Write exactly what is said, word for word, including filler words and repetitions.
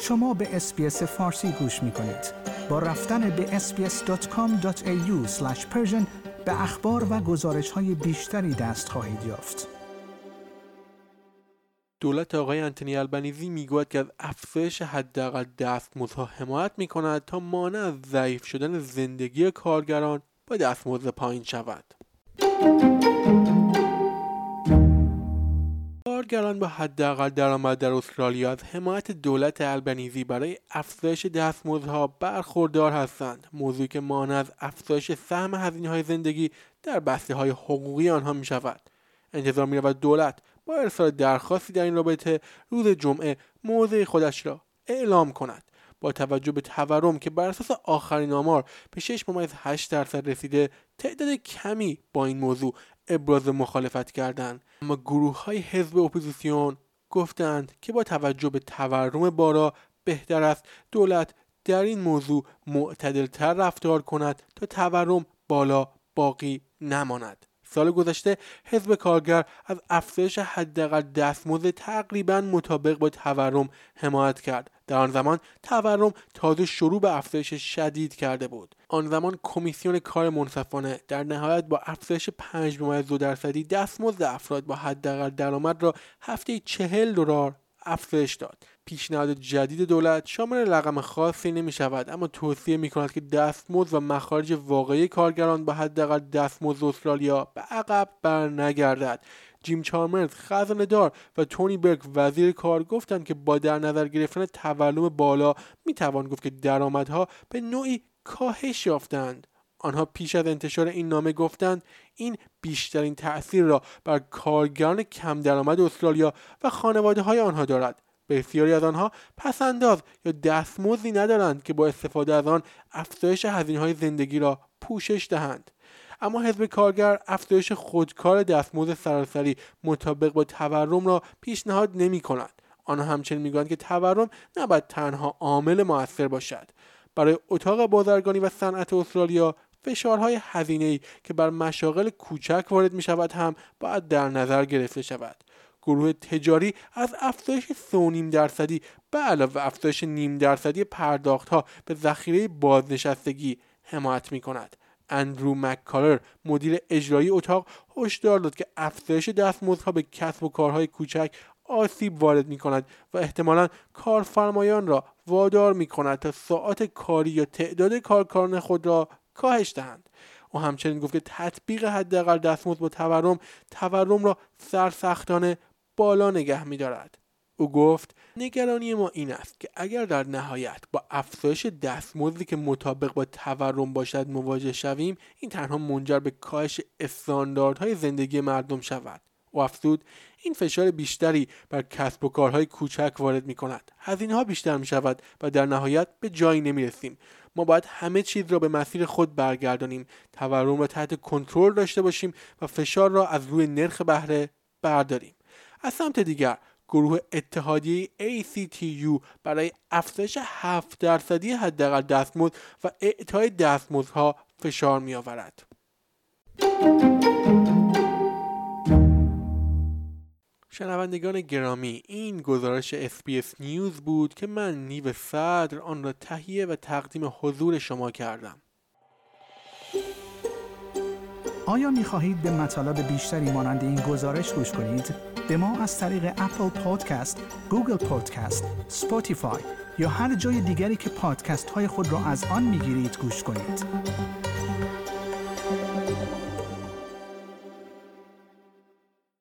شما به اس‌بی‌اس فارسی گوش می‌کنید. با رفتن به اس بی اس دات کام دات ای یو اسلش پرشن به اخبار و گزارش‌های بیشتری دست خواهید یافت. دولت آقای انتونی البنیزی میگوید که از افزایش حداقل دستمزدها حمایت می‌کند تا مانع از ضعیف شدن زندگی کارگران با دستمزد پایین شود. کارگران با حداقل درآمد در استرالیا از حمایت دولت البنیزی برای افزایش دستمزدها برخوردار هستند، موضوعی که مانع از افزایش سهم هزینه‌های زندگی در بسته‌های حقوقی آنها می‌شود. انتظار می‌رود دولت با ارسال درخواستی در این رابطه روز جمعه موضع خودش را اعلام کند. با توجه به تورم که بر اساس آخرین آمار به شش ممیز هشت درصد رسیده، تعداد کمی با این موضوع ابراز مخالفت کردند، اما گروه‌های حزب اپوزیسیون گفتند که با توجه به تورم بالا بهتر است دولت در این موضوع معتدل‌تر رفتار کند تا تورم بالا باقی نماند. سال گذشته حزب کارگر از افزایش حداقل دستمزد تقریباً مطابق با تورم حمایت کرد. در آن زمان تورم تازه شروع به افزایش شدید کرده بود. آن زمان کمیسیون کار منصفانه در نهایت با افزایش پنج ممیز دو درصدی دستمزد افراد با حداقل درآمد را هفته چهل دلار افزایش داد. پیشنهاد جدید دولت شامل رقم خاصی نمی شود، اما توصیه می کند که دستمزد و مخارج واقعی کارگران با حداقل دستمزد استرالیا به عقب بر نگردد. جیم چالمرز خزانه‌دار و تونی برک وزیر کار گفتند که با در نظر گرفتن تورم بالا می توان گفت که درآمدها به نوعی کاهش یافتند. آنها پیش از انتشار این نامه گفتند این بیشترین تأثیر را بر کارگران کم درآمد استرالیا و خانواده‌های آنها دارد. بسیاری از آنها پس‌انداز یا دستمزدی ندارند که با استفاده از آن افزایش هزینه‌های زندگی را پوشش دهند. اما حزب کارگر افزایش خودکار دستمزد سراسری مطابق با تورم را پیشنهاد نمی‌کند. آنها همچنین می‌گویند که تورم نباید تنها عامل مؤثر باشد. برای اتاق بازرگانی و صنعت استرالیا فشارهای هزینه‌ای که بر مشاغل کوچک وارد می‌شود هم باید در نظر گرفته شود. گروه تجاری از افزایش سه و نیم درصدی به علاوه افزایش نیم درصدی پرداخت‌ها به ذخیره بازنشستگی حمایت می‌کند. اندرو مک‌کالر مدیر اجرایی اتاق هشدار داد که افزایش دستمزدها به کسب و کارهای کوچک آسیب وارد می‌کند و احتمالاً کارفرمایان را وادار می‌کند تا ساعات کاری یا تعداد کارکنان خود را کاهش دهند. او همچنین گفت که تطبیق حداقل دستمزد با تورم تورم را سرسختانه بالا نگه می‌دارد. او گفت نگرانی ما این است که اگر در نهایت با افزایش دستمزدی که مطابق با تورم باشد مواجه شویم، این تنها منجر به کاهش استانداردهای زندگی مردم شود. او افزود این فشار بیشتری بر کسب و کارهای کوچک وارد می‌کند. هزینه‌ها بیشتر می‌شود و در نهایت به جایی نمی‌رسیم. ما باید همه چیز را به مسیر خود برگردانیم، تورم را تحت کنترل داشته باشیم و فشار را از روی نرخ بهره برداریم. از سمت دیگر گروه اتحادیه ای سی تی یو برای افزایش هفت درصدی حداقل دستمزد و اعطای دستمزدها فشار می‌آورد. شنوندگان گرامی، این گزارش اس بی اس نیوز بود که من نیو صدر آن را تهیه و تقدیم حضور شما کردم. آیا می خواهید به مطالب بیشتری مانند این گزارش گوش کنید؟ به ما از طریق اپل پادکست، گوگل پادکست، اسپاتیفای یا هر جای دیگری که پادکست های خود را از آن می گیرید گوش کنید.